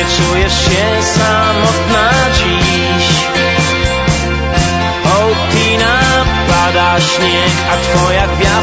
czujesz się samotna dziś. O Tina, pada śnieg, a twoja gwiazda